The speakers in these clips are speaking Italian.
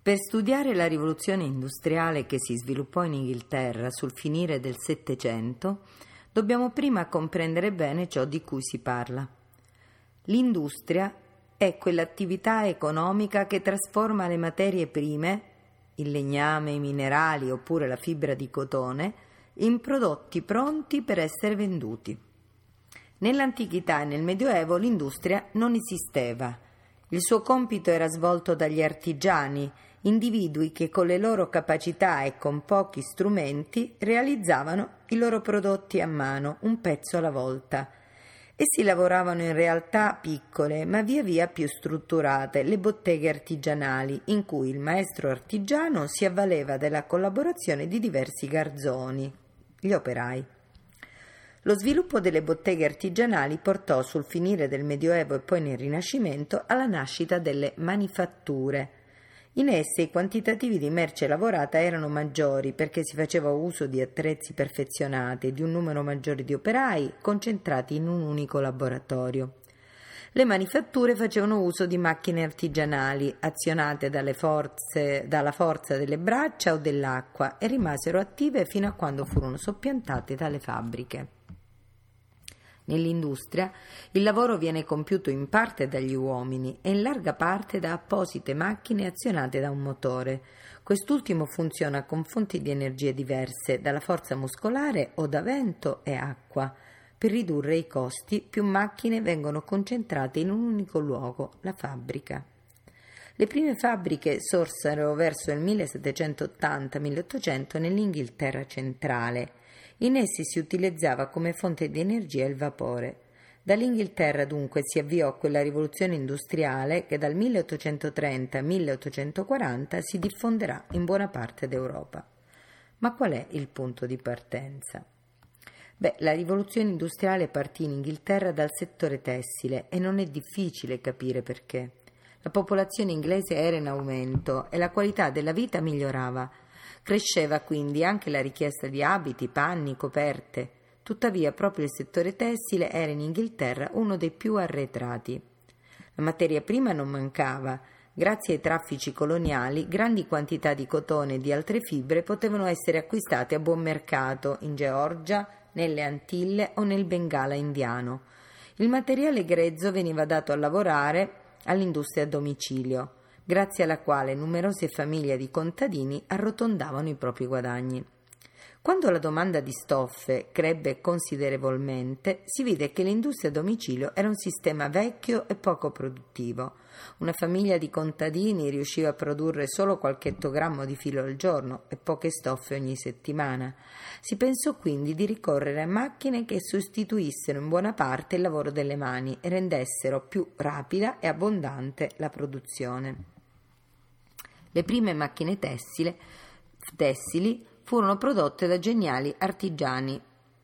Per studiare la rivoluzione industriale che si sviluppò in Inghilterra sul finire del Settecento, dobbiamo prima comprendere bene ciò di cui si parla. L'industria è quell'attività economica che trasforma le materie prime, il legname, i minerali oppure la fibra di cotone, in prodotti pronti per essere venduti. Nell'antichità e nel Medioevo l'industria non esisteva. Il suo compito era svolto dagli artigiani, individui che con le loro capacità e con pochi strumenti realizzavano i loro prodotti a mano, un pezzo alla volta. Essi lavoravano in realtà piccole, ma via via più strutturate, le botteghe artigianali, in cui il maestro artigiano si avvaleva della collaborazione di diversi garzoni, gli operai. Lo sviluppo delle botteghe artigianali portò sul finire del Medioevo e poi nel Rinascimento alla nascita delle manifatture. In esse i quantitativi di merce lavorata erano maggiori perché si faceva uso di attrezzi perfezionati e di un numero maggiore di operai concentrati in un unico laboratorio. Le manifatture facevano uso di macchine artigianali azionate dalla forza delle braccia o dell'acqua e rimasero attive fino a quando furono soppiantate dalle fabbriche. Nell'industria il lavoro viene compiuto in parte dagli uomini e in larga parte da apposite macchine azionate da un motore. Quest'ultimo funziona con fonti di energia diverse, dalla forza muscolare o da vento e acqua. Per ridurre i costi, più macchine vengono concentrate in un unico luogo, la fabbrica. Le prime fabbriche sorsero verso il 1780-1800 nell'Inghilterra centrale. In essi si utilizzava come fonte di energia il vapore. Dall'Inghilterra dunque si avviò quella rivoluzione industriale che dal 1830 al 1840 si diffonderà in buona parte d'Europa. Ma qual è il punto di partenza? La rivoluzione industriale partì in Inghilterra dal settore tessile e non è difficile capire perché. La popolazione inglese era in aumento e la qualità della vita migliorava. Cresceva quindi anche la richiesta di abiti, panni, coperte. Tuttavia proprio il settore tessile era in Inghilterra uno dei più arretrati. La materia prima non mancava. Grazie ai traffici coloniali, grandi quantità di cotone e di altre fibre potevano essere acquistate a buon mercato in Georgia, nelle Antille o nel Bengala indiano. Il materiale grezzo veniva dato a lavorare all'industria a domicilio, grazie alla quale numerose famiglie di contadini arrotondavano i propri guadagni. Quando la domanda di stoffe crebbe considerevolmente, si vide che l'industria a domicilio era un sistema vecchio e poco produttivo. Una famiglia di contadini riusciva a produrre solo qualche ettogrammo di filo al giorno e poche stoffe ogni settimana. Si pensò quindi di ricorrere a macchine che sostituissero in buona parte il lavoro delle mani e rendessero più rapida e abbondante la produzione. Le prime macchine tessili furono prodotte da geniali artigiani.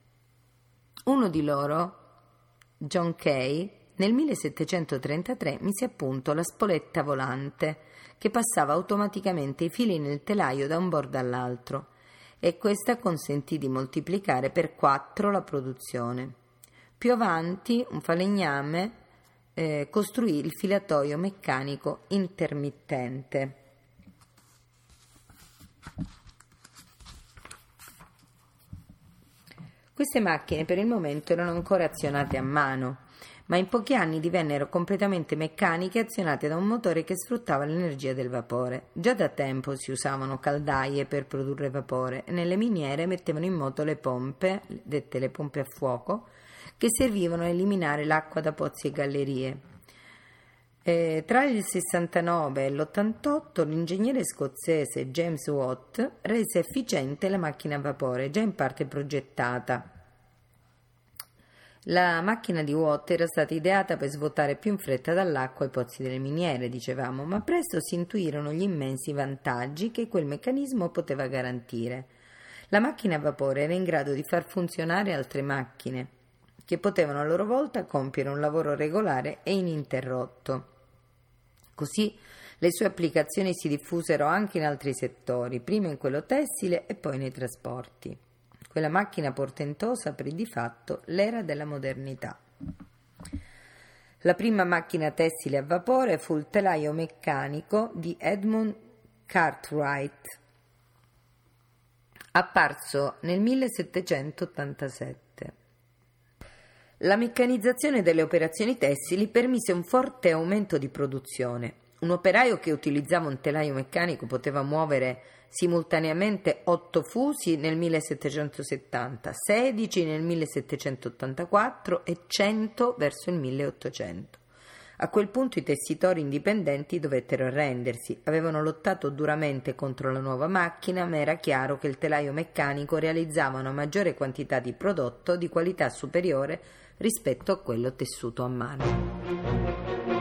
Uno di loro, John Kay, nel 1733 mise a punto la spoletta volante che passava automaticamente i fili nel telaio da un bordo all'altro e questa consentì di moltiplicare per 4 la produzione. Più avanti un falegname costruì il filatoio meccanico intermittente. Queste macchine per il momento erano ancora azionate a mano, ma in pochi anni divennero completamente meccaniche azionate da un motore che sfruttava l'energia del vapore. Già da tempo si usavano caldaie per produrre vapore e nelle miniere mettevano in moto le pompe, dette le pompe a fuoco, che servivano a eliminare l'acqua da pozzi e gallerie. Tra il 69 e l'88 l'ingegnere scozzese James Watt rese efficiente la macchina a vapore, già in parte progettata. La macchina di Watt era stata ideata per svuotare più in fretta dall'acqua i pozzi delle miniere, dicevamo, ma presto si intuirono gli immensi vantaggi che quel meccanismo poteva garantire. La macchina a vapore era in grado di far funzionare altre macchine, che potevano a loro volta compiere un lavoro regolare e ininterrotto. Così le sue applicazioni si diffusero anche in altri settori, prima in quello tessile e poi nei trasporti. Quella macchina portentosa aprì di fatto l'era della modernità. La prima macchina tessile a vapore fu il telaio meccanico di Edmund Cartwright, apparso nel 1787. La meccanizzazione delle operazioni tessili permise un forte aumento di produzione. Un operaio che utilizzava un telaio meccanico poteva muovere simultaneamente 8 fusi nel 1770, 16 nel 1784 e 100 verso il 1800. A quel punto i tessitori indipendenti dovettero arrendersi, avevano lottato duramente contro la nuova macchina, ma era chiaro che il telaio meccanico realizzava una maggiore quantità di prodotto di qualità superiore rispetto a quello tessuto a mano.